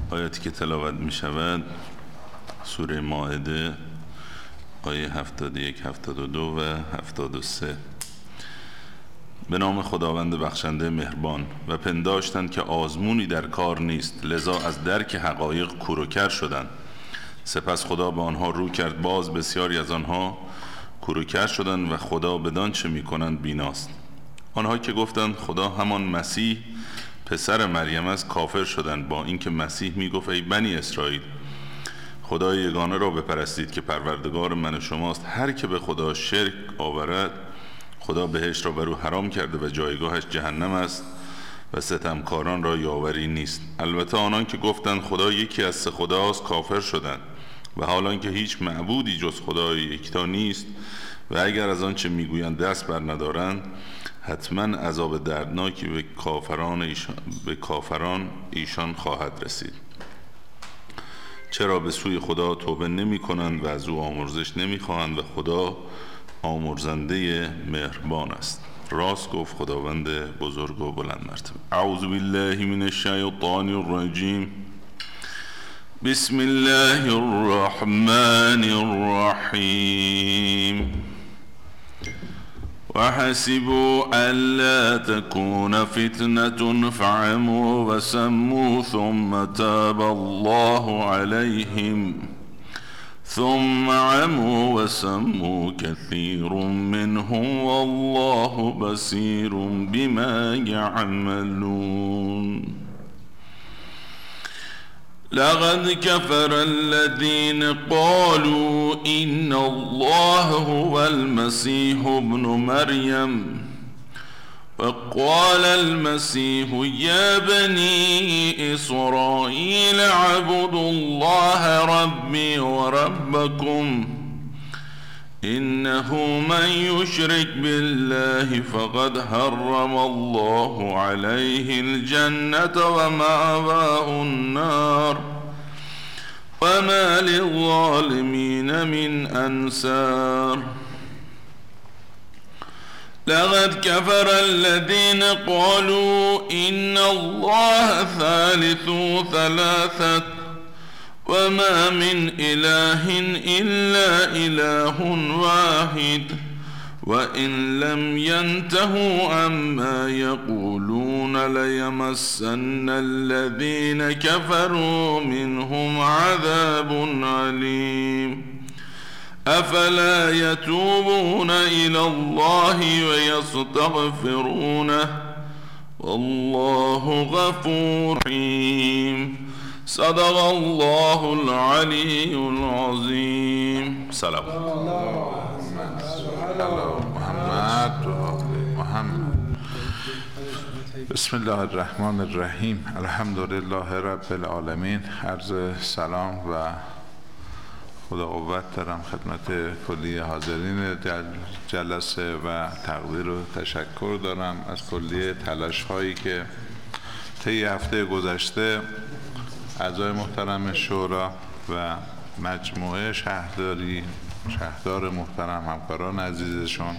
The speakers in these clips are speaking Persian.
آیاتی که تلاوت می شود سوره مائده آیه 71 72 و 73. به نام خداوند بخشنده مهربان. و پنداشتند که آزمونی در کار نیست، لذا از درک حقایق کور و کر شدند. سپس خدا به آنها رو کرد، باز بسیاری از آنها کور و کر شدند و خدا بدان چه می کنند بیناست. آنها که گفتند خدا همان مسیح پسر مریم است کافر شدند، با اینکه مسیح می گفت ای بنی اسرائیل خدای یگانه را بپرستید که پروردگار من و شماست. هر که به خدا شرک آورد خدا بهشت را بر او حرام کرده و جایگاهش جهنم است و ستمکاران را یاوری نیست. البته آنان که گفتند خدا یکی از سه خداست کافر شدند و حالان که هیچ معبودی جز خدای یکتا نیست و اگر از آنچه میگویند دست بر ندارند حتما عذاب دردناکی به کافران ایشان خواهد رسید. چرا به سوی خدا توبه نمی کنند و از او آمرزش نمی خواهند و خدا آمرزنده مهربان است. راست گفت خداوند بزرگ و بلند مرتبه. اعوذ بالله من الشیطان الرجیم. بسم الله الرحمن الرحیم. وحسبوا ألا تكون فتنة فعموا وسموا ثم تاب الله عليهم ثم عموا وسموا كثير منهم والله بصير بما يعملون. لقد كفر الذين قالوا إن الله هو المسيح ابن مريم وقال المسيح يا بني إسرائيل اعبدوا الله ربي وربكم إنه من يشرك بالله فقد حرم الله عليه الجنة ومأواه النار وما للظالمين من أنصار. لقد كفر الذين قالوا إن الله ثالث ثلاثة وما من إله إلا إله واحد وإن لم ينتهوا عما يقولون ليمسن الذين كفروا منهم عذاب عليم. أفلا يتوبون إلى الله ويستغفرونه والله غفور رحيم. صدق الله العلي العظيم. سلام محمد. بسم الله الرحمن الرحیم. الحمد لله رب العالمین. عرض سلام و خدا قوت دارم خدمت کلی حاضرین جلسه و تقدیر و تشکر دارم از کلی تلاش هایی که طی هفته گذشته اعضای محترم شورا و مجموعه شهردار محترم همکاران عزیزشون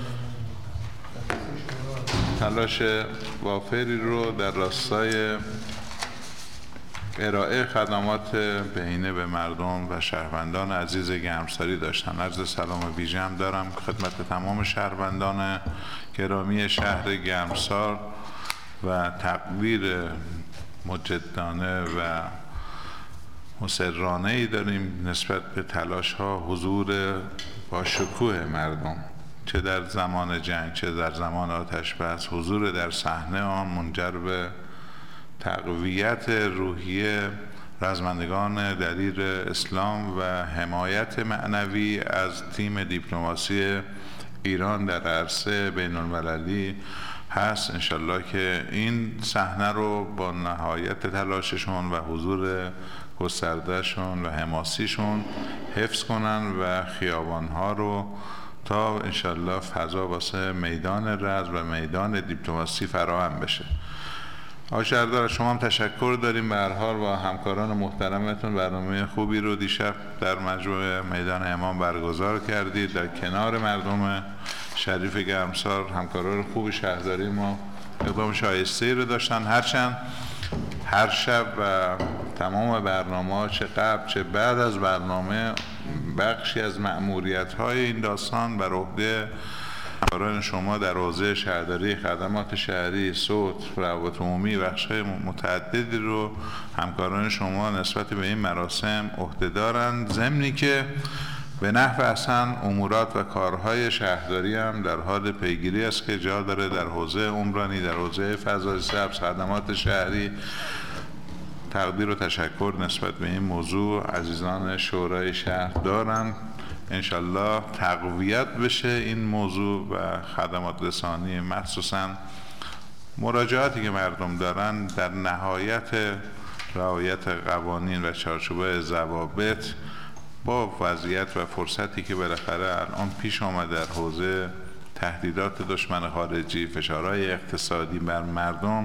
تلاش وافری رو در راستای ارائه خدمات بهینه به مردم و شهروندان عزیز گرمساری داشتن. عرض سلام ویژه هم دارم خدمت تمام شهروندان گرامی شهر گرمسار و تقدیر مجدانه و مسررانه‌ای داریم نسبت به تلاش ها حضور با شکوه مردم، چه در زمان جنگ چه در زمان آتش بس. حضور در صحنه آن منجر به تقویت روحیه رزمندگان دلیر اسلام و حمایت معنوی از تیم دیپلماسی ایران در عرصه بین المللی هست. انشالله که این صحنه رو با نهایت تلاششون و حضور گستردهشون و حماسیشون حفظ کنن و خیابانها رو تا انشالله فضا واسه میدان رزم و میدان دیپلماسی فراهم بشه. آقای شهردار شما هم تشکر داریم به هر حال با همکاران محترمتون برنامه خوبی رو دیشب در مجمع میدان امام برگزار کردید. در کنار مردم شریف گرمسار همکاران خوب شهرداری ما اقدام شایسته‌ای رو داشتن، هرچند هر شب و تمام برنامه‌ها چه قبل چه بعد از برنامه بخشی از مأموریت‌های این داستان بر عهده همکاران شما در حوزه شهرداری، خدمات شهری، صوت، روابط عمومی، بخش‌های متعددی رو همکاران شما نسبت به این مراسم عهده‌دارند، ضمنی که به نحو احسن امورات و کارهای شهرداری هم در حال پیگیری است که جا داره در حوزه عمرانی، در حوزه فضای سبز، خدمات شهری. تقدیر و تشکر نسبت به این موضوع عزیزان شورای شهر دارند. انشالله تقویت بشه این موضوع و خدمات رسانی، مخصوصا مراجعاتی که مردم دارن در نهایت رعایت قوانین و چارچوب ضوابط با وضعیت و فرصتی که بالاخره الان پیش آمده در حوزه تهدیدات دشمن خارجی، فشارهای اقتصادی بر مردم،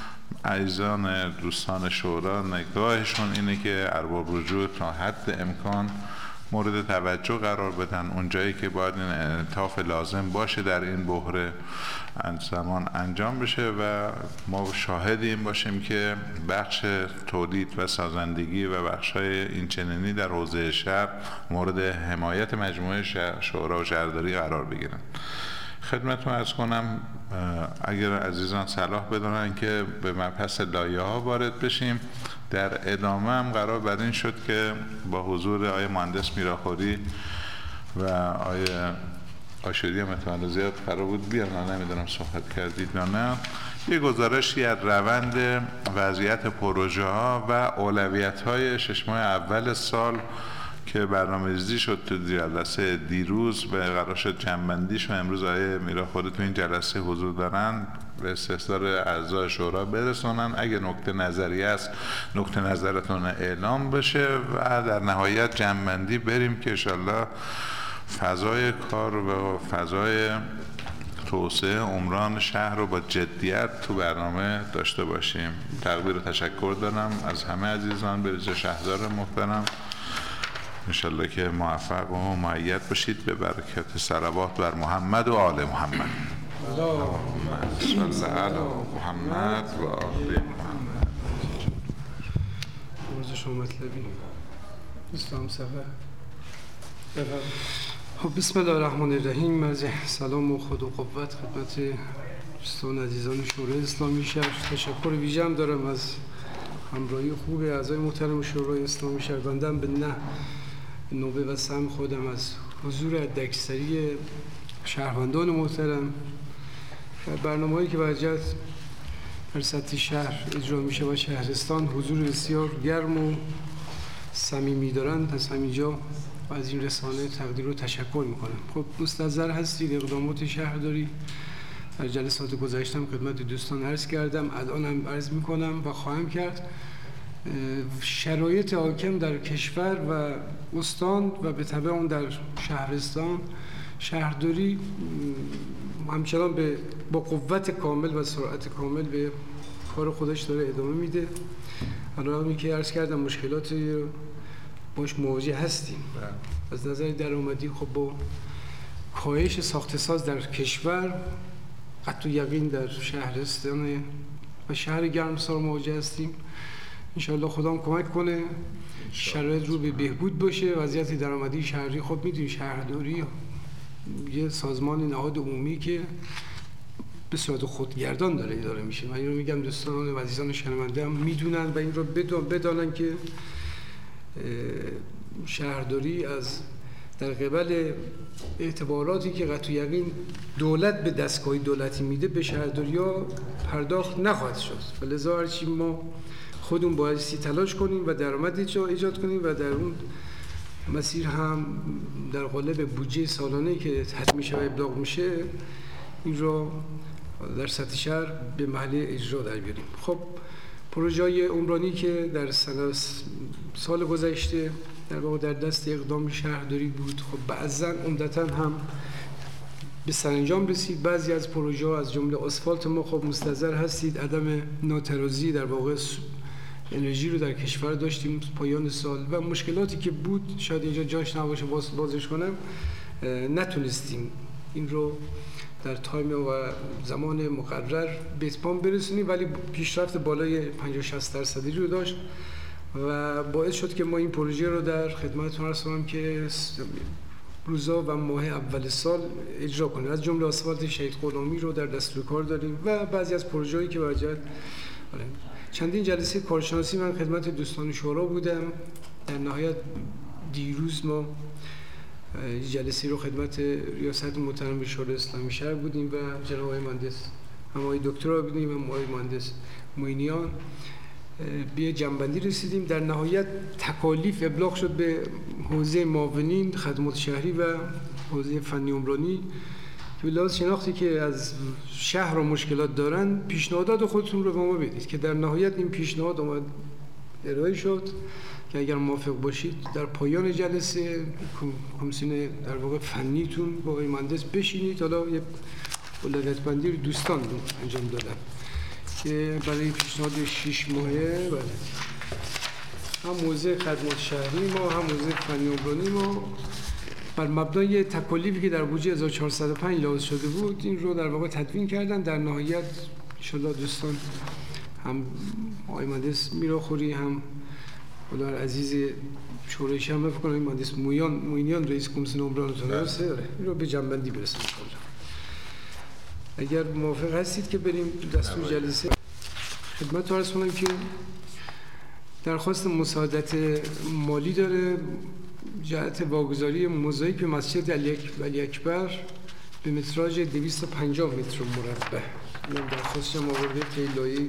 عزیزان دوستان شورا نگاهشون اینه که ارباب رجوع تا حد امکان مورد توجه قرار بدن، اونجایی که باید این انعطاف لازم باشه در این بحران زمان انجام بشه و ما شاهد این باشیم که بخش تولید و سازندگی و بخش‌های این چنینی در حوزه شهر مورد حمایت مجموعه شورا و شهرداری قرار بگیرن. خدمتتون عرض کنم اگر عزیزان صلاح بدونن که به مبحث لایحه‌ها وارد بشیم. در ادامه هم قرار بر این شد که با حضور آقای مهندس میراخوری و آقای آشوری متولد زیاد قرار بود بیان، نمیدونم صحبت کردید یا نه، یه گزارشی از روند وضعیت پروژه ها و اولویت های 6 ماه اول سال که برنامه‌ریزی شد تو جلسه دیروز و قرار شد جمع‌بندیش و امروز آقای میراخوری تو این جلسه حضور دارن به استحضار اعضای شورا برسونن. اگه نکته نظری است نکته نظرتون اعلام بشه و در نهایت جمع‌بندی بریم که انشالله فضای کار و فضای توسعه عمران شهر رو با جدیت تو برنامه داشته باشیم. تقدیر و تشکر دارم از همه عزیزان، به ویژه شهردار محترم. انشالله که موفق و مؤید باشید به برکت صلوات بر محمد و آل محمد. اللهم صل علی محمد و آل محمد. روز شما مطلبی اسلام سفر. خب بسم الله الرحمن الرحیم. از سلام و خود و قوت خدمت دوستان عزیزان شورای اسلامی شهر. تشکر ویژه هم دارم از همراهی خوب اعضای محترم شورای اسلامی شهر. بندم به نوبه و سهم خودم از حضور حداکثری شهروندان محترم در برنامه‌هایی که برجت در سطح شهر اجرا میشه و شهرستان حضور بسیار گرم و صمیمی دارند. از همینجا و از این رسانه تقدیر و تشکر میکنم. خب مستحضر هستید اقدامات شهرداری در جلسات گذشتم خدمت دوستان عرض کردم، الان هم عرض میکنم و خواهم کرد. شرایط حاکم در کشور و استان و به تبع اون در شهرستان، شهرداری همچنان با قوت کامل و سرعت کامل به کار خودش داره ادامه میده. الان که عرض کردم مشکلاتی باش مواجه هستیم. از نظر درآمدی خب با کاهش ساخت ساز در کشور قطع یقین در شهرستان و شهر گرمسار مواجه هستیم. انشاءالله خدا کمک کنه شرایط رو به بهبود باشه. وضعیت درآمدی شهری خب میدونی شهرداری یه سازمان نهاد عمومی که به صورت خودگردان داره اداره میشه. من این رو میگم دوستان و عزیزان شنونده هم میدونن و این رو بدانن که شهرداری از در قبل اعتباراتی که قطع یقین دولت به دستگاه دولتی میده به شهرداری ها پرداخت نخواهد شد. لذا هرچی ما خودمون بایستی تلاش کنیم و درآمد ایجاد کنیم و در اون مسیر هم در قالب بودجه سالانه که حتمی میشه و ابلاغ میشه این رو در سطح شهر به محل اجرا در بیاریم. خب پروژه‌های عمرانی که در سال گذشته در واقع در دست اقدام شهرداری بود، خب بعضاً عمدتاً هم به سرانجام رسید. بعضی از پروژه‌ها از جمله آسفالت ما خب مستحضر هستید عدم ناترازی در واقع انرژی رو در کشور داشتیم پایان سال و مشکلاتی که بود شاید اینجا جاش نباشه بازش کنم نتونستیم این رو در تایم و زمان مقرر به اتمام برسونیم، ولی پیشرفت بالای 50-60% رو داشت و باعث شد که ما این پروژه رو در خدمتتون عرض کنم که روزا و ماه اول سال اجرا کنیم. از جمله آسفالت شهید غلامی رو در دستور کار داریم و بعضی از پروژه‌هایی که باید چندین جلسه کارشناسی من خدمت دوستان شورا بودم. در نهایت دیروز ما جلسه رو خدمت ریاست محترم شورای اسلامی شهر بودیم و جناب آقای مهندس هم آقای دکترا بودیم هم آقای مهندس معینیان به جنبندی رسیدیم. در نهایت تکالیف ابلاغ شد به حوزه معاونین خدمات شهری و حوزه فنی عمرانی که به لحاظ شناختی که از شهر و مشکلات دارن پیشنهادات خودتون رو به ما بدید که در نهایت این پیشنهاد اومد ارائه شد که اگر موافق باشید در پایان جلسه کمیسیون در واقع فنیتون با آقای مهندس بشینید. حالا یه اولویت بندی رو دوستان رو انجام دادن که برای پیشنهاد 6 ماهه هم حوزه خدمات شهری ما هم حوزه فنی عمرانی ما بر مبنای تکالیفی که در بودجه 1405 لحاظ شده بود این رو در واقع تدوین کردن. در نهایت ان شاءالله دوستان هم آقای مهندس میراخوری هم خداوند عزیز شورای شهر فکر کنم این مهندس موینیان رئیس کمیسیون عمران تونس این رو به جنبندی برسونیم. اگر موافق هستید که بریم دستور جلسه خدمت عرض کنم که درخواست مساعدت مالی داره جهت واگذاری موزاییک به مسجد علی اکبر به متراژ 250 متر مربع. این درخواستش هم آورده تیلایی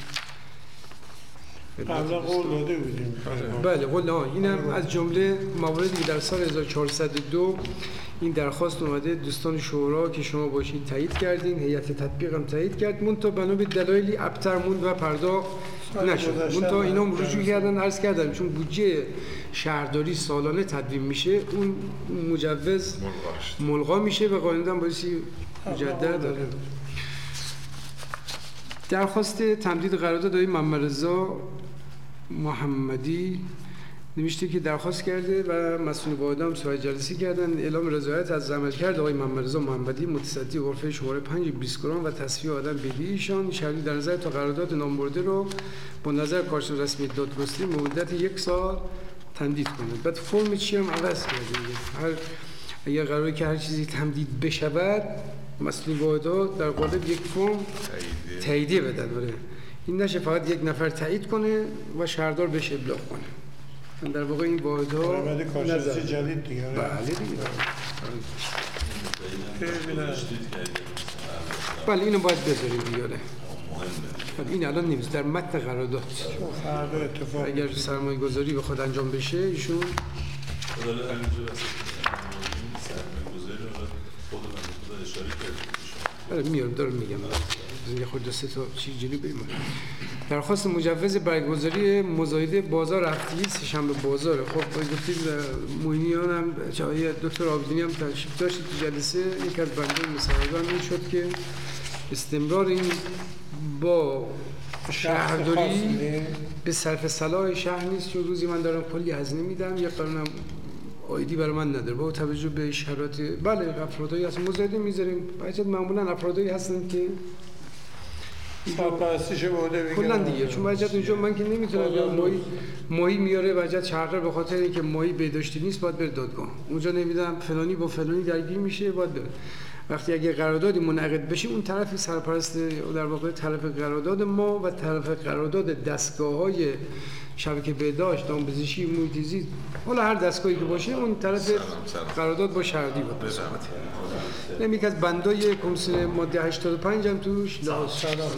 قبلا قول داده بودیم. بله قول اینم از جمله مواردی که در سال 1402 این درخواست اومده دوستان شورا که شما باشید تایید کردین، هیئت تطبیق هم تایید کرد، منتها بنا به دلایلی ابتر موند و پرداخت نشد. منتها اینا رجوع کردن عرض کردم چون بودجه شهرداری سالانه تدوین میشه اون مجوز ملغا میشه و قانونا بایستی مجدد داره. درخواست تمدید قرارداد آقای محمدرضا محمدی نوشته که درخواست کرده و مسئول واحدام صورت جلسه کردن اعلام رضایت از عملکرد آقای محمدرضا محمدی متصدی غرفه شماره 5 20 گرام و تصفیه آدم بدهی ایشان شهری در نظر تا قرارداد نامبرده رو با نظر کارشناس رسمی دادگستری مدت 1 سال تمدید کنند. بعد فرم چی هم عوض کرده. اگر قراره که هر چیزی تمدید بشود مسئول واحدها در قالب یک فرم تاییدیه بدن. این نشه فقط یک نفر تایید کنه و شهردار بهش ابلاغ کنه. در واقع این واحدها کارشناسی جدید دیگه. بله دیگه. بله اینو باید بذاریم دیگه. بله این الان نیست در متن قرارداد. فردا اتفاق اگر سرمایه گذاری بخواد انجام بشه ایشون بله میارم دارم میگم یه خود 2 تا چیز جلو بریم. درخواست مجوز برگزاری مزایده بازار هفتگی سه‌شنبه بازار. خب گفتید معینیان هم جای دکتر عابدینی هم تشریف داشتید تو جلسه. یک از بنده مساعدان این شد که استمرار این با شهرداری به صرف صلاح شهر نیست چون روزی من دارم کلی هزینه میدم یک قانونم آیدی برای من نداره با توجه به شرایط. بله افرادایی هستن مزایده میذاریم بچه‌ها معمولا افرادایی هستن که سرپرستش بوده کلا دیگه چون بچه‌ها اونجا من که نمیتونم ماهی میاره بچه‌ها شهردار به خاطر اینکه ماهی بهداشتی نیست باید بره دادگاه اونجا نمیدونم فلانی با فلانی درگیر میشه باید بره. وقتی اگه قراردادی منعقد بشه اون طرف سرپرست در واقع طرف قرارداد ما و طرف قرارداد دستگاه‌های شبکه بهداشت دامپزشکی محیط زیست حالا هر دستگاهی که باشه اون طرف قرارداد با شهرداری بود. نمیگه از بندای کمیسیون ماده 85 هم توش لحاظ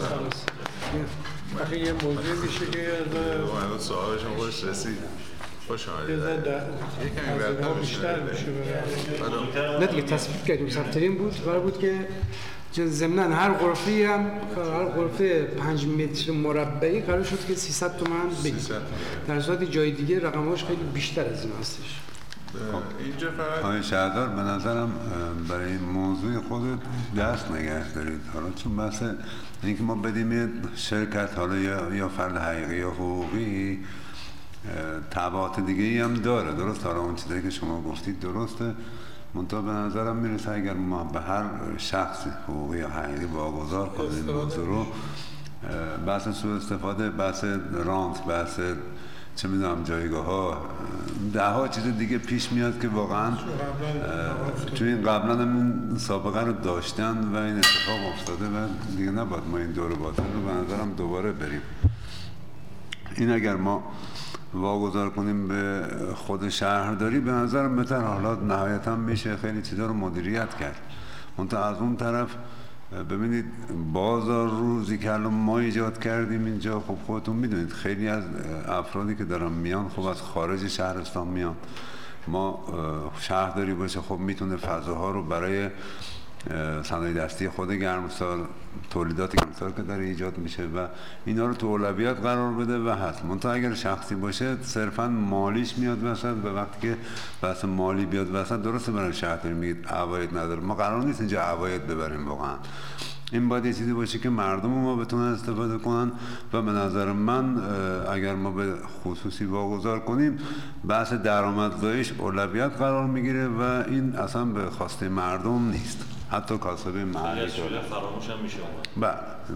وقتی یه موضوع میشه که از سوالش هم خودش رسید خوش آمدید یکمی بیشتر میشه نه دیگه تصفیه کردیم سفترین بود قرار بود که ضمناً هر غرفه‌ای هم هر غرفه 5 متر مربعی قرار شد که 300 تومان بگیره در صورتی جای دیگه رقم‌هاش خیلی بیشتر از این هستش. اینجا فقط آقای شهردار به نظرم برای موضوع خودت دست نگه دارید حالا چون بحث اینکه ما بدیم یه شرکت حالا یا فرد حقیقی یا حقوقی تبعات دیگه ای هم داره درست حالا اون چیزایی که شما گفتید درسته منتها به نظرم میرسه اگر ما به هر شخص حقوقی یا حقیقی واگذار کنیم موضوع رو بحث سوء استفاده بحث رانت بحث چه میدونم جایگاه ها ده ها چیز دیگه پیش میاد که واقعا چون این قبلا هم این سابقه رو داشتن و این اتفاق افتاده و دیگه نباید ما این دور باطل رو به نظرم دوباره بریم. این اگر ما واگذار کنیم به خود شهرداری به نظرم بهتر، حالا نهایتا میشه خیلی چیزا رو مدیریت کرد. منتها از اون طرف ببینید بازار روزی که الان ما ایجاد کردیم اینجا، خب خودتون میدونید خیلی از افرادی که دارن میان خب از خارج شهرستان میان. ما شهرداری باشه خب میتونه فضاها رو برای صنایع دستی خود گرمسار، تولیدات گرمسار که داره ایجاد میشه و اینا رو تو اولویت قرار بده و هست. منتها اگر شخصی باشه صرفا مالیش میاد وسط و وقتی که بحث مالی بیاد وسط، درسته برای شهرداری میگید عواید نداره، ما قرار نیست اینجا عواید ببریم. واقعا این باید یه چیزی باشه که مردم ما بتونن استفاده کنن و به نظر من اگر ما به خصوصی واگذار کنیم بحث درآمدزاییش اولویت قرار میگیره و این اصلا به خواسته مردم نیست، حتی کاسبه محلی شده فراموش هم میشه. بله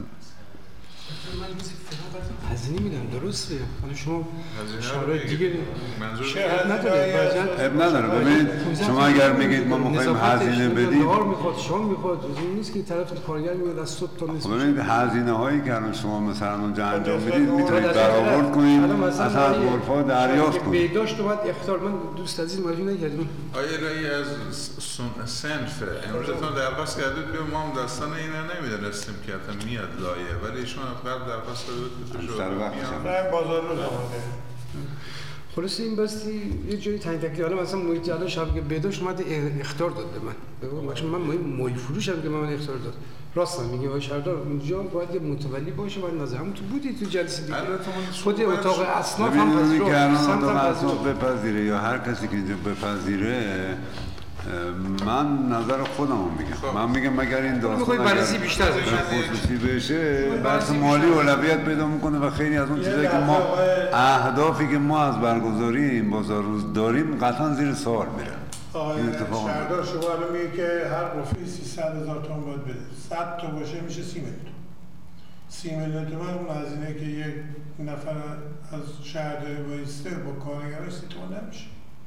هزینه میدن درسته. حالا شما شرایط دیگه منظور نداره. ببینید شما اگر میگید ما میخوایم هزینه بدیم، نهار میخواد، شام میخواد، این نیست که طرف کارگر میاد از صبح تا نصف. ببینید هزینه هایی که الان شما مثلا اونجا انجام میدید میتونید برآورد کنید، اصلا از غرفا دریافت کنید. بهداشت اومد اختار، من دوست عزیز معرفی نکردم. آیا رایی از صنف امروزتون درخواست کردید به ما هم داستان اینو نمیدونستیم که حتی میاد لایه، ولی ایشون قبل درخواست داده بود من بازار روز آمده. خلاصه این باستی یه جایی تعیین تکلیف. حالا مثلا محیط الان شب که بهداشت اومد اخطار داد به من. من محیط فروشم که من اخطار داد. راستم میگه آقای شهردار اونجا باید یه متولی باشه و نظر همون تو بودی تو جلسه دیگه. خود اتاق اصناف هم ببینید که الان سمت اتاق اصناف بپذیره یا هر کسی که اینجا بپذیره، من نظر خودمو میگم. من میگم اگر این داستان بررسی بیشتر خصوصی بشه بحث مالی اولویت پیدا میکنه و خیلی از اون چیزایی که ما اهدافی که ما از برگزاری این بازار روز داریم قطعا زیر سوال میره. آقای شهردار شما الان میگه که هر قفلی 300,000 تومان باید بده. 100 تا باشه میشه 30 میلیون. 30 میلیون تومان اون هزینه که یک نفر از شهرداری بایسته با کارگرش 30 تومان نمیشه.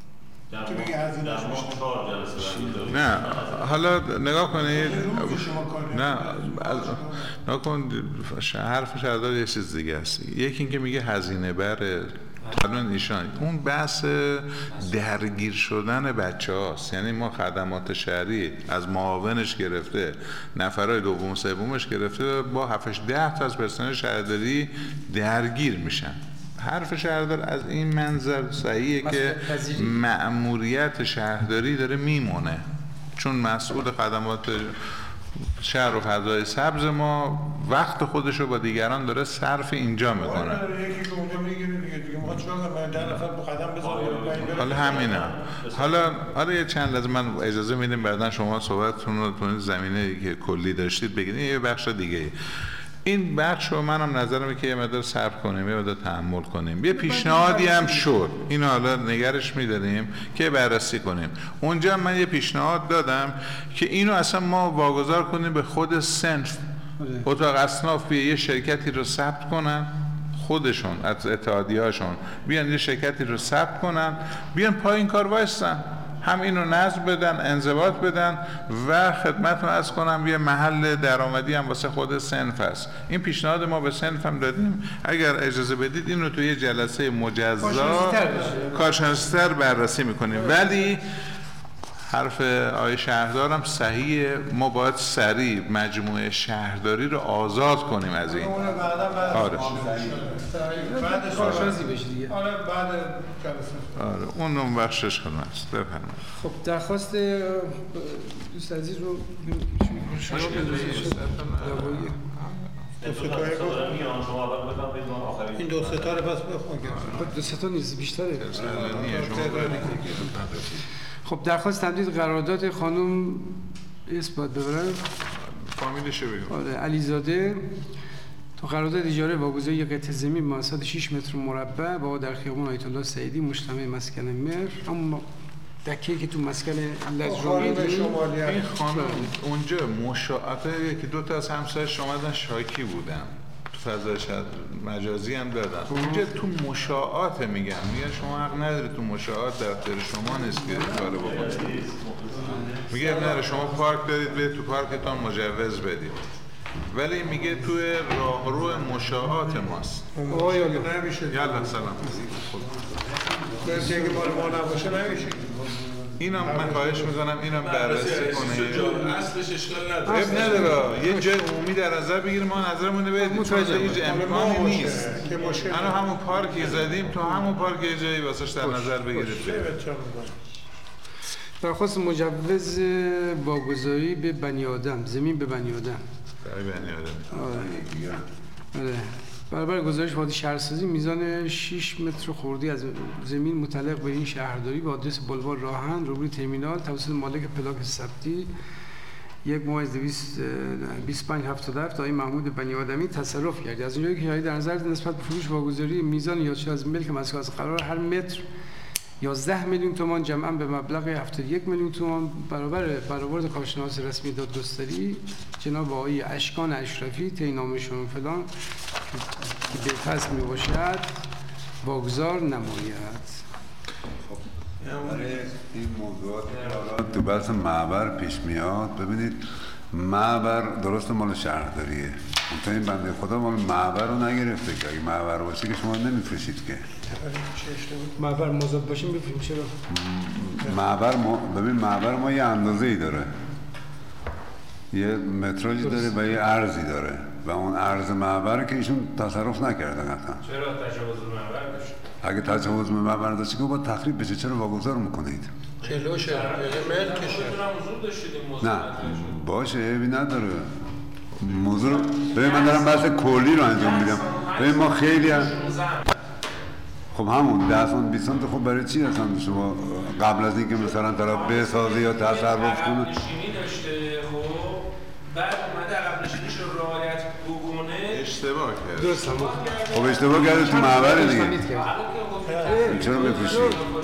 نه حالا نگاه کنید، نه نگاه کن، حرف شهردار یه چیز دیگه است. یکی این که میگه هزینه بره الان ایشان، اون بحث درگیر شدن بچه هاست. یعنی ما خدمات شهری از معاونش گرفته نفرهای دوم سومش گرفته با 7-10 تا از پرسنل شهرداری درگیر میشن. حرف شهردار از این منظر صحیحه که مأموریت شهرداری داره میمونه، چون مسئول خدمات شهر و فضای سبز ما وقت خودش رو با دیگران داره صرف اینجا میکنه. یکی که اونجا میگیره دیگه ما چون من 10 نفر قدم بزنم. حالا همینه. حالا یه چند لحظه من اجازه میدیم بعدن شما صحبتتون رو تو زمینه که کلی داشتید بگید. یه بخش دیگه این بخش رو منم نظرمه که یه مقدار صبر کنیم، یه مقدار تحمل کنیم. یه پیشنهادی هم شد، اینو حالا نگرش میداریم که بررسی کنیم. اونجا من یه پیشنهاد دادم که اینو اصلا ما واگذار کنیم به خود صنف. اتاق اصناف یه شرکتی رو ثبت کنن، خودشون از اتحادیه‌هاشون بیان یه شرکتی رو ثبت کنن، بیان پای این کار وایسن، هم اینو نظم بدن، انضباط بدن و خدمتتون عرض کنم یه محل درآمدی هم واسه خود صنف است. این پیشنهاد ما به صنف هم دادیم، اگر اجازه بدید اینو توی یه جلسه مجزا کارشناسی‌تر بررسی میکنیم. ولی حرف آقای شهردارم صحیحه، ما باید سریع مجموعه شهرداری رو آزاد کنیم از این. آره. بعد کارشناسی بشه دیگه. آره بعد جلسه. آره اون بخشش خدمت است. بفرمایید. خب درخواست دوست عزیز رو شما این دو ستاره پس بخون. دو ستاره نیست، بیشتره. خب درخواست تمدید قرارداد خانم اثبات ببرن فامیلش رو بگم. آره علیزاده تو قرارداد اجاره واگذاری یک قطعه زمین مساحت 6 متر مربع با در خیابان آیت الله سعیدی مجتمع مسکن مهر، اما دکه‌ای که تو مسکن لجرامی این خانم اونجا مشاعته که 2 تا از همسایه‌اش اومدن شاکی بودن، فضای مجازی هم دادن. اینجا تو مشاعات میگن شما حق نداری تو مشاعات در اختیار شما نیست که کارو بکنید. میگه نه شما پارک دارید به تو پارکتان مجوز بدید، ولی میگه توی راهرو مشاعات ماست. آقا یا نمیشه. یالا سلام. برسه که مال ما نباشه نمیشه. اینم من خواهش میکنم اینم بررسی کنه. اصلش اشکال نداره. اب نداره. یه جای عمومی در نظر بگیریم ما نظرمون بدیم. متوجه هیچ امکانی نیست. الان همون پارکی زدیم تو همون پارک یه جایی واسش در نظر بگیرید. درخواست مجوز واگذاری به بنی آدم، زمین به بنی آدم. برای بنی آدم. آره. برابر گزارش وادی شهرسازی میزان 6 متر خردی از زمین متعلق به این شهرداری با آدرس بلوار راهن روبروی ترمینال توسط مالک پلاک ثبتی 1/25/77 آقای محمود بنی آدمی تصرف کرد. از اونجایی که در نظر نسبت به فروش واگذاری میزان یادداشت از ملک مسکن از قرار هر متر 11 میلیون تومان جمعاً به مبلغ 71 میلیون تومان برآورد کارشناس رسمی دادگستری جناب آقای اشکان اشرفی تعیین‌نامه‌شون فلان که بالفصل میباشد واگذار نماید. برای این موضوعات تو بحث معبر پیش میاد. ببینید معبر درست مال شهرداریه، تا این بنده خدا مال معبر رو نگرفته که اگه معبر باشه که شما نمیفروشید که. معبر مزاد باشه میفروشیم. چرا؟ ببین معبر ما یه اندازه‌ای داره، یه متراژی داره و یه عرضی داره و اون عرض معبر که ایشون تصرف نکرده قطعا. چرا تجاوز معبر داشت؟ اگه تجاوز معبر داشته که باید تخریب بشه، چرا واگذار میکنید؟ جلوشه ملکشه. نه باشه عیبی نداره. موضوع رو ببین من دارم بحث کلی رو انجام میدم. ببین ما خیلی خب همون 10 20 خب برای چی اصلا شما قبل از اینکه مثلا طرف بسازه یا تصرف کنه نشینی داشته خب بعد اومده عقب نشینیش رو رعایت بکنه اشتباه کرد. درست هم خب اشتباه کرده تو معبر دیگه. چرا بفروشی؟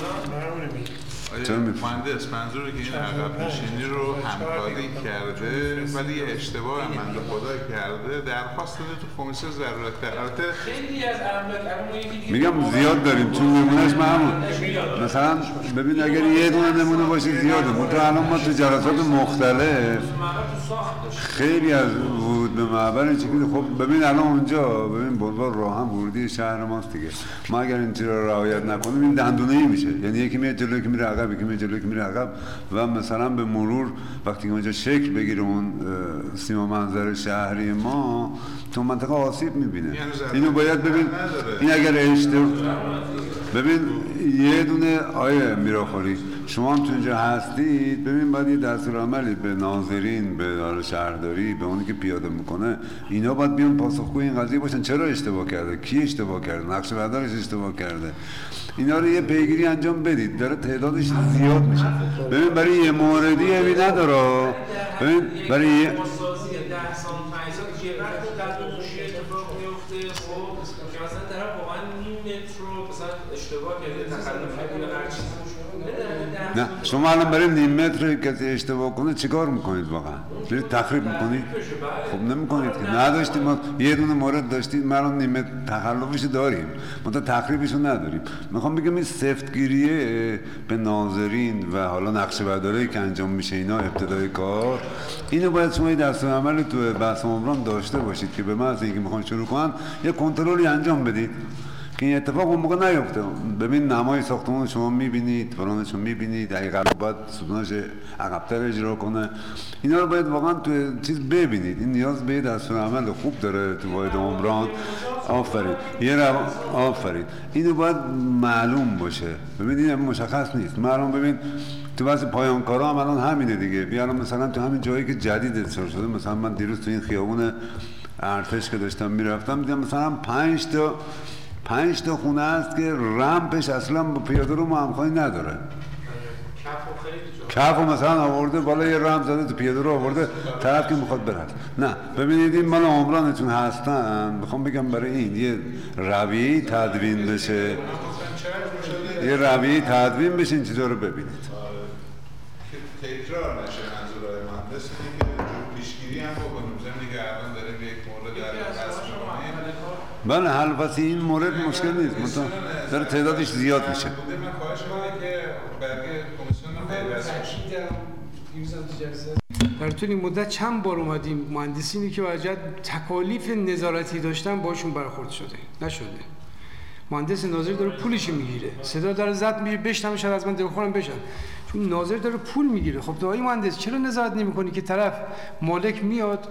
مهندس منظوره که این عقب نشینی رو همکاری کرده ولی یه اشتباه بنده خدا کرده، درخواست داده تو کمیسیون ضرورت البته خیلی از املاک میگم زیاد داریم چون نمونهش معمول مثلا ببین اگر یه دونه نمونه باشه زیاده. منتها الان ما تو جلسات مختلف خیلی از ورود به معبر این شکلی. خب ببین الان اونجا ببین بلوار راهن ورودی شهر ماست دیگه. ما اگر این چیز رو رعایت نکنیم این دندونه‌ای میشه، یعنی یکی میاد جلو یکی میره عقب یکی میاد جلو یکی میره عقب و مثلا به مرور وقتی که اونجا شکل بگیره اون سیما منظر شهری ما تو منطقه آسیب میبینه. اینو باید ببین این اگر ببین یه دونه آیه میراخوری شما هم تو اینجا هستید ببین باید یه دستورالعملی به ناظرین به شهرداری به اونی که پیاده میکنه اینا باید بیان پاسخگوی این قضیه باشن. چرا اشتباه کرده، کی اشتباه کرده، نقشه بردارش اشتباه کرده، اینا رو یه پیگیری انجام بدید. داره تعدادش زیاد میشه. ببین برای یه موردی عیبی نداره. ببین برای یه 10 سال 5 سال یه وقت قبل موشی اتفاق میفته خب که مثلا طرف واقعا نیم متر رو مثلا اشتباه کرده تخلف کرده هر چیزی. نه شما الان برای نیم متر کسی اشتباه کنه چیکار میکنید واقعا؟ دارید تخریب میکنید؟ خب نمیکنید که. نداشتیم ما یه دونه مورد داشتیم ما الان نیم متر تخلفش داریم منتها تخریبش رو نداریم. میخوام بگم این سفتگیریه به ناظرین و حالا نقشه برداری که انجام میشه اینا ابتدای کار اینو باید شما دستورالعمل تو بحث عمران داشته باشید که به محض اینکه میخوان شروع کنن یه کنترلی انجام بدید که این اتفاق اون موقع نیفته. ببین نمای ساختمان شما میبینید، فرانش رو میبینید، اگه باید ستوناش عقب‌تر اجرا کنه اینا رو باید واقعا تو چیز ببینید. این نیاز به دستورالعمل خوب داره تو واحد عمران. آفرین آفرین اینو باید معلوم باشه. ببین این مشخص نیست. معلوم ببین تو واسه پایان کارا هم الان همینه دیگه. بیارم مثلا تو همین جایی که جدید اصلاح شده مثلا من دیروز تو این خیابون ارتش که داشتم میرفتم دیدم مثلا 5 تا خونه است که رمپش اصلا با پیاده رو همخوانی نداره. کف مثلا آورده بالا یه رمپ زده تو پیاده رو آورده طرف که میخواد بره. نه ببینید این مال عمرانتون هستن. میخوام بگم برای این یه رویه تدوین بشه این چیزا رو ببینید. تکرار نشه منظورهای مهندس اینه که پیشگیری هم بکنیم. زمینی که الان داریم یک مورد در دست می‌کنیم بله حل واسه این مورد مشکل نیست، منتها داره تعدادش زیاد میشه. من خواهش کنم که برای کمیسیون پیوست بشه. در طول این مدت چند بار اومدیم مهندسینی که واجد تکالیف نظارتی داشتن باشون برخورد شده نشده. مهندس ناظر داره پولش میگیره، صدا داره زد میگه بشنم شاید از من دلخورم بشن، چون ناظر داره پول میگیره. خب تو آقای مهندس چرا نظارت نمی‌کنی که طرف مالک میاد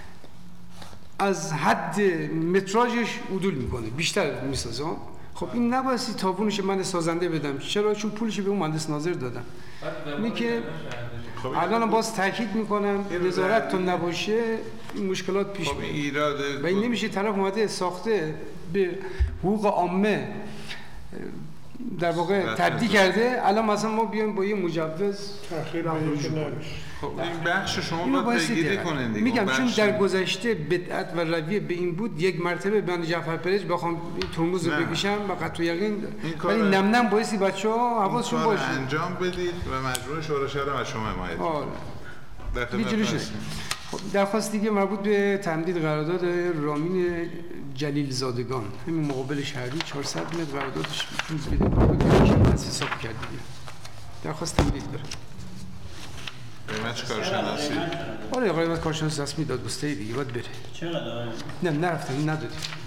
از حد متراژش عدول میکنه، بیشتر میسازه؟ خب این نبایستی تاوونش من سازنده بدم، چرا؟ چون پولش به اون مهندس ناظر دادم. اینی که الان باز تاکید میکنم نظارت تا نباشه این مشکلات پیش میاد و این نمیشه طرف اومده ساخته به حقوق عامه در واقع تبدیل کرده، الان مثلا ما بیایم با یه مجوز تأخیر نمیشه. خب این بخش شما باید پیگیری کنین دیگه. میگم چون در گذشته بدعت و رویه به این بود یک مرتبه من جعفر پرج بخوام ترمز رو بکشم و قطع یقین، ولی نم نم بایستی بچه‌ها حواسشون باشه انجام بدید و مجموعه شورای شهر از شما حمایت کنید. خب درخواست دیگه مربوط به تمدید قرارداد رامین جلیل زادگان، همین مقابل شهری 400 متر قراردادش 15 میلیون از حساب کرد دیگه. درخواست تمدید داره. قیمت کارشناسی؟ آره قیمت کارشناسی رسمی داد گسته دیگه باید بره. چقدر؟ نه نرفتم ندادیم.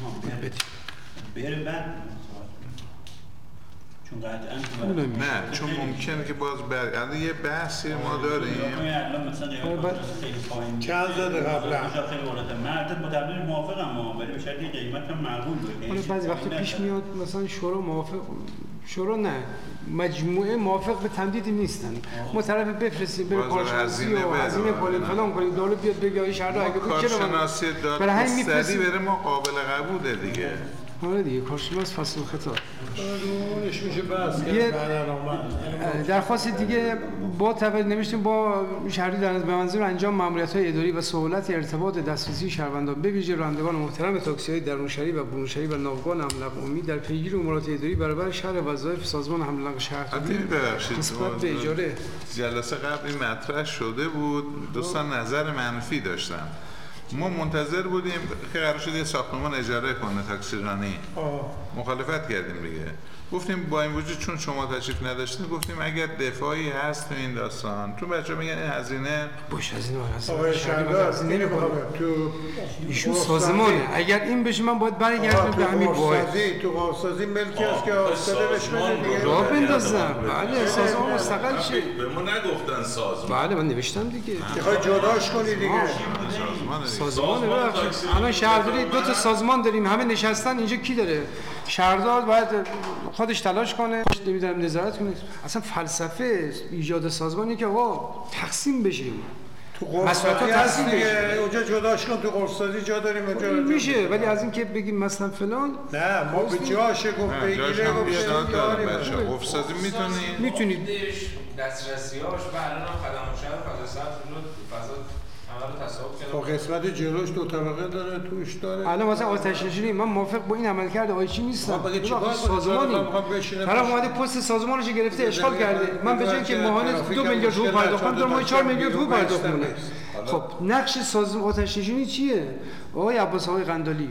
بره بعد چون قطعاً نه چون ممکنه که باز الان یه بحثی ما داریم. الان مثلا خیلی پایین چند زده قبلا خیلی بالاتر مردت با تبدیل موافقم ولی به شرطی قیمت هم معقول باشه. بعضی وقتا پیش میاد مثلا شورا موافق، شورا نه مجموعه موافق به تمدید نیستن، ما طرف بفرستیم بره کارشناسی و هزینه کنیم فلان کنیم، دوله بیاد بگه شهر اگه بود چرا کارشناسی دادگستری بره ما قابل قبوله دیگه. آره دیگه کارشناس فصل خطاب اونش میشه بس درخواست دیگه با توجه نوشتیم با شهری در به منظور انجام ماموریت‌های اداری و سهولت ارتباط دسترسی شهروندان به ویژه رانندگان محترم تاکسی‌های درون شهری و برون شهری و ناوگان حمل و نقل عمومی در پیگیری امورات اداری برابر شهر وظایف سازمان حمل و نقل شهرداری نسبت به اجاره. جلسه قبل این مطرح شده بود، دوستان نظر منفی داشتن. ما منتظر بودیم که قرار شد یه ساختمان اجاره کنه تاکسیرانی، مخالفت کردیم دیگه. گفتیم با این وجود چون شما تشریف نداشتین گفتیم اگر دفاعی هست تو این داستان، چون بچه‌ها میگن این هزینه آقای شهردار نمی‌کنه تو ایشون سازمانه، اگر این بشه من باید برگردم به همین واحد تو قاصدی ملکی است که استاده بهش بده دیگه راه بندازم. بله سازمان مستقل شه. به ما نگفتن سازمان. بله من نوشتم دیگه. میخوای جداش کنی دیگه. سازمان الان شهرداری دو تا سازمان داریم همه نشستن اینجا، کی داره؟ شهردار باید خودش تلاش کنه، نمیدونم نظارت کنه. اصلا فلسفه ایجاد سازمانی که آقا تقسیم بشه، تو قرصادی هست دیگه اونجا جداش کن، تو قرصادی جا داریم اونجا میشه، ولی از این که بگیم مثلا فلان نه ما به جاشه گفت بگیره گفت داریم قرصادی میتونید دسترسی‌هاش و الان خدمات شهر فضا فضا با قسمت جلوش دو طبقه داره توش داره. الان مثلا آتش نشینی من موافق با این عملکرد آیچی نیستم. سازمانی طرف اومده پست سازمانش گرفته اشغال کرده، من به جای که ماهانه 2 میلیارد حقوق پرداختم دارم 4 میلیارد حقوق پرداخت کنم. خب نقش سازمان آتش نشینی چیه؟ آقای عباس آقای قندالی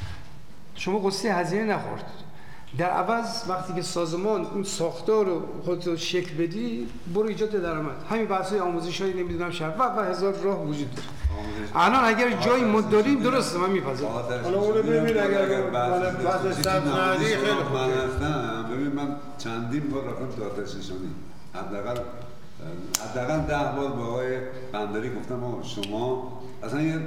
شما قصه هزینه نخورد، در عوض وقتی که سازمان اون ساختار رو خودت شکل بدی برو ایجاد درآمد. همین بحث‌های آموزشی نمیدونم شهر و هزار راه وجود داره. الان اگر جایی ما داریم درسته من میپذیرم. حالا اونو ببین اگر بعد صد ندی خیلی خوبه. من هستم ببین من چندین بار رفتم تو آتش نشانی، حداقل 10 بار با آقای قندالی گفتم آقا شما اصلا یه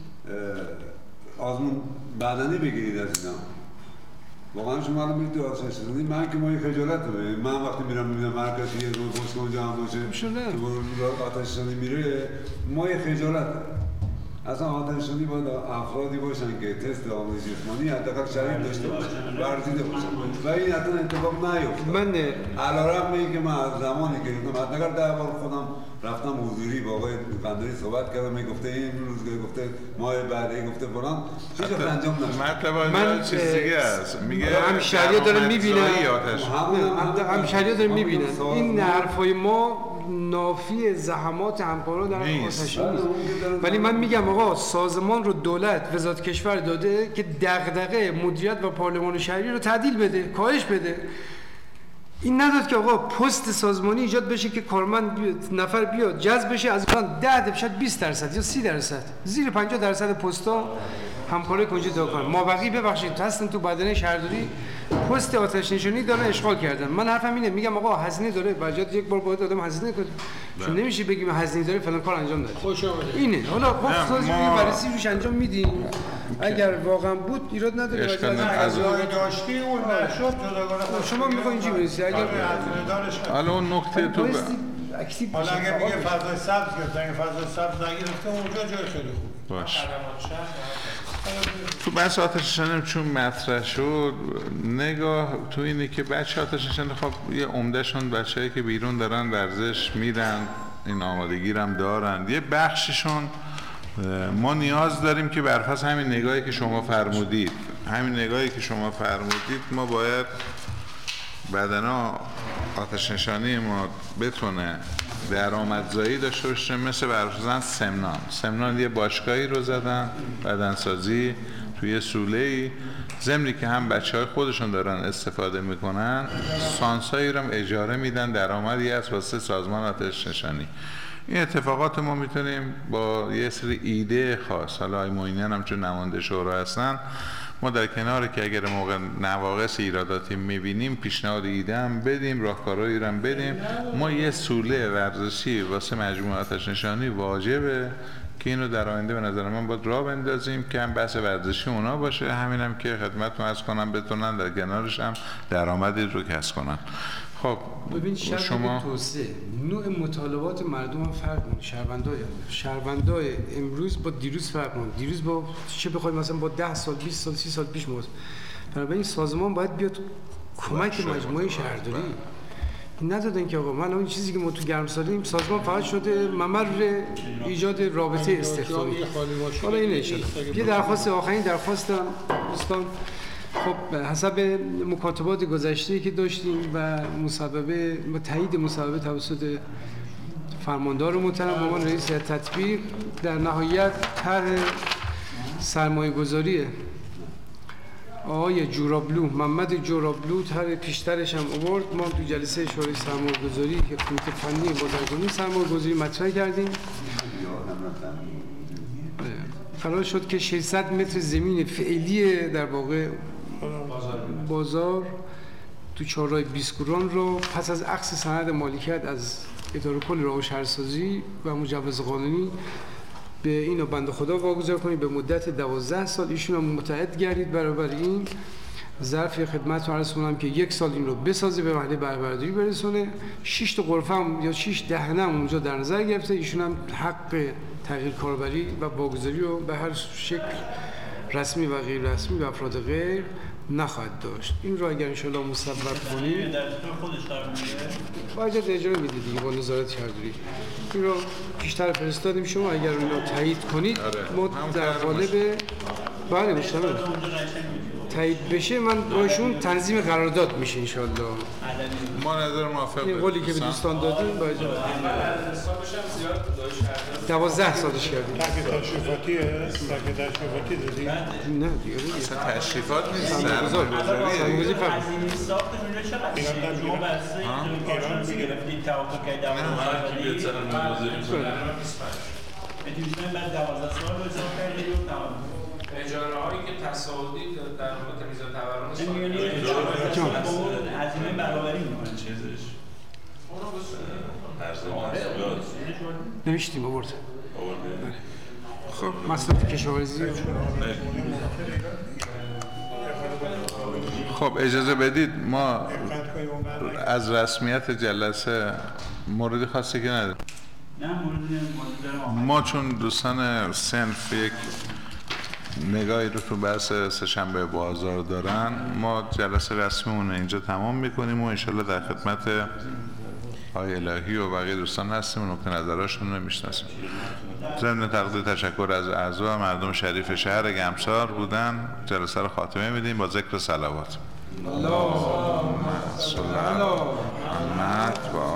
آزمون بدنی بگیرید از اینا. واقعا شما الان میرید تو آتش نشانی، من که ما یه خجالت داریم. من وقتی میرم میبینم هر کسی یه روز پست اونجا هم باشه تو آتش نشانی میره، ما یه خجالت داریم. اصلا آتش نشانی باید افرادی باشن که تست آموزش جسمانی حداقل شرایط داشته باشن، ورزیده باشن و این حتی اتفاق نیفته. من علیرغم اینکه من از زمانی که حداقل 10 بار خودم رفتم حضوری با آقای قندالی صحبت کردم، میگفته این روز گفته ماه بعد گفته فلان هیچ وقت انجام نشد. من چیز دیگه است میگه همشهری‌ها داره میبینن، همشهری‌ها داره میبینن این حرفای ما نافی زحمات همکاران در آتش نیست. ولی من میگم آقا سازمان رو دولت وزارت کشور داده که دغدغه مدیریت و پارلمان شهری رو تعدیل بده، کاهش بده. این نداد که آقا پست سازمانی ایجاد بشه که کارمند نفر بیاد جذب بشه از اون 10% یا 30%، زیر 50% پستا همکارای کنجی داکار ما بقیه ببخشید هستن تو بدنه شهرداری پست آتش نشانی دارن اشغال کردن. من حرفم اینه، میگم آقا هزینه داره، بجات یک بار باید آدم هزینه کنه، چون نمیشه بگیم هزینه داره فلان کار انجام داده. اینه حالا خود بررسی روش انجام میدیم، اگر واقعا بود ایراد نداره. از داشتی اون نشد شما میخواین اینجوری برسید اگر حالا اون نکته تو حالا اگر میگه فضای سبز گرفتن، فضای سبز نگرفته اونجا جای خیلی خوب باشه. تو بحث آتش نشانی چون مطرح شد، نگاه تو اینه که بچه آتش نشانی خب یه عمدهشون بچه‌ای که بیرون دارن ورزش میرن، این آمادگی هم دارن، یه بخششون ما نیاز داریم که برفض همین نگاهی که شما فرمودید، ما باید بدنا آتش نشانی ما بتونه درآمدزایی داشته باشه. مثل برفضاً سمنان یه باشگاهی رو زدن بدنسازی توی سوله‌ای، ضمنی که هم بچه‌های خودشون دارن استفاده میکنن، سانسایی رو هم اجاره میدن، درآمدی از واسه سازمان آتش نشانی. این اتفاقات ما میتونیم با یه سری ایده خاص، حالا آقای معینیان هم چون نماینده شورا هستن، ما در کنار که اگر موقع نواقص ایراداتی میبینیم پیشنهاد ایده هم بدیم، راهکارهایی هم بدیم. ما یه سوله ورزشی واسه مجموعه آتش نشانی واجبه که اینو در آینده به نظر من باید راه بندازیم که هم بحث ورزشی اونا باشه، همینم که خدمتتون عرض کنم بتونن در کنارش هم درآمدی رو کسب کنن. خب ببین شما توسعه نوع مطالبات مردم هم فرق می‌کنه. شهروندای امروز با دیروز فرق می‌کنه. دیروز با چه بخوایم مثلا با 10 سال 20 سال 30 سال پیش موضوع. بنابراین سازمان باید بیاد کمک مجموعه شهرداری. ندادن که آقا من اون چیزی که ما تو گرمساریم سازمان فقط شده ممر ایجاد رابطه استخدامی. حالا اینه یه درخواست آخرین درخواستم دوستان، خب حسب مکاتبات گذشته که داشتیم و تایید مصوبه توسط فرماندار محترم به عنوان رئیس تطبیق، در نهایت طرح سرمایه‌گذاری آقای جورابلو، محمد جورابلو، طرح پیشترش هم آورد. ما تو جلسه شورای سرمایه‌گذاری که کمیته فنی بازرگانی سرمایه‌گذاری مطرح کردیم. قرار شد که 600 متر زمین فعلی در واقع بازار تو چهارراه بیسکوران رو پس از اخذ سند مالکیت از اداره کل راه و شهرسازی و مجوز قانونی به اینو بنده خدا واگذار کنید به مدت 12 سال. ایشون هم متعهد گردید برابر این ظرف خدمتتون عرض کنم که 1 سال این رو بسازه، به مرحله بهره‌برداری برسونه. 6 تا غرفه هم یا 6 دهنه هم اونجا در نظر گرفته. ایشون هم حق تغییر کاربری و واگذاری رو به هر شکل رسمی و غیر رسمی و افراد غیر نخواهد داشت. این رو اگر انشاءالله مصوب کنیم باید اجاره میده دیگه با نظارت شهرداری. این رو پیشتر فرستادیم، شما اگر اون رو تایید کنید ما در قالب بله مشتبه تایید بشه من باشون تنظیم قرارداد میشه انشاءالله. ما نظر موافق این قولی که به دوستان دادیم باید 12 سالش کردیم. تک تشریفاتیه؟ تک تشریفاتی دادی؟ نه دیگه اصلا تشریفات نیست، سرمایه‌گذاری فقط اجاره هایی که تصاعدی در واقع میزان تورم هزینه برابری میکنه چیزش نوشتیم آورد. خب مصرف کشاورزی خب اجازه بدید ما از رسمیت جلسه موردی خاصی که نداریم. ما چون دوستان صنف یک نگاهی رو تو بحث سه‌شنبه بازار دارن، ما جلسه رسمیمون اینجا تمام میکنیم و انشالله در خدمت آقای الهی و بقیه دوستان هستیم و نکته نظراشون رو میشناسیم. ضمن تقدیر تشکر از اعضا مردم شریف شهر گمسار بودن. جلسه رو خاتمه میدیم با ذکر صلوات. اللهم صل علی محمد.